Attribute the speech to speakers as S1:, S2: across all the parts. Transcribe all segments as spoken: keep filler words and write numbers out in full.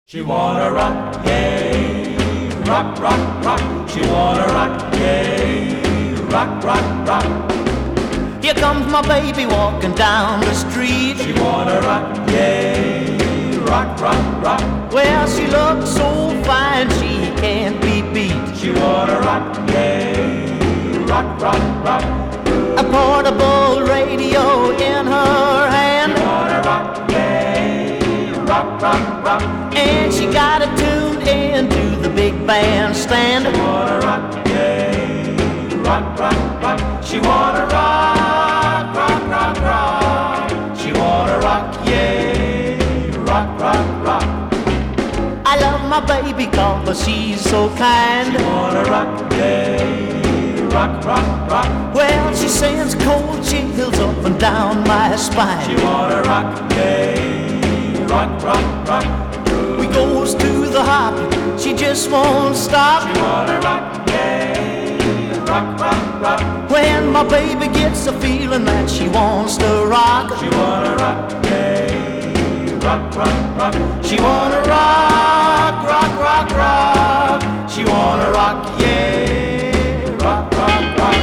S1: She wanna rock, yay, rock, rock, rock. She wanna rock, yay, rock, rock, rock.
S2: Here comes my baby walking down the street.
S1: She wanna rock, yay, rock, rock, rock.
S2: Well, she looks so fine, she can't be beat.
S1: She wanna rock, yay, rock, rock, rock.
S2: A portable radio in her hand.
S1: She wanna rock, yay, rock, rock, rock.
S2: And she got it tuned into the big bandstand.
S1: She wanna rock, yay, rock, rock, rock. She wanna rock, rock, rock, rock. She wanna rock, yay, rock, rock, rock.
S2: I love my baby cause she's so kind.
S1: She wanna rock, yay, rock, rock, rock.
S2: Well, she sends cold chills up and down my spine.
S1: She wanna rock, yay, rock, rock, rock.
S2: We goes to the hop, she just won't stop.
S1: She wanna rock, yay, rock, rock, rock.
S2: When my baby gets a feeling that she wants to rock,
S1: She wanna rock, yay, rock, rock, rock.
S2: she wanna rock, rock, rock, rock. She wanna rock, yeah,
S1: Rock, rock, rock.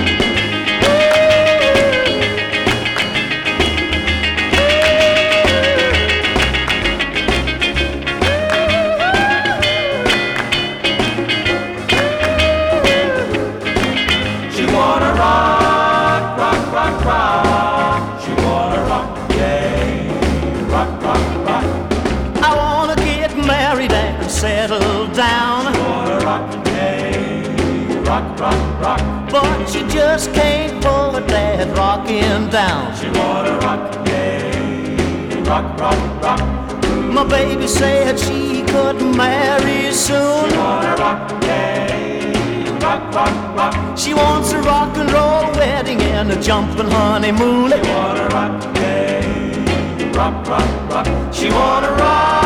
S1: She wanna rock, rock, rock, rock. She wanna rock, yay, rock, rock, rock.
S2: I wanna get married and settle down,
S1: She wanna rock, yay, rock, rock, rock.
S2: but she just can't put that rockin' down.
S1: She wanna rock, yay, rock, rock, rock.
S2: My baby said she could marry soon.
S1: She wanna rock, yay, rock, rock, rock.
S2: She wants a rock and roll wedding and a jumping honeymoon.
S1: She wanna rock, yay, rock, rock, rock.
S2: She wanna rock.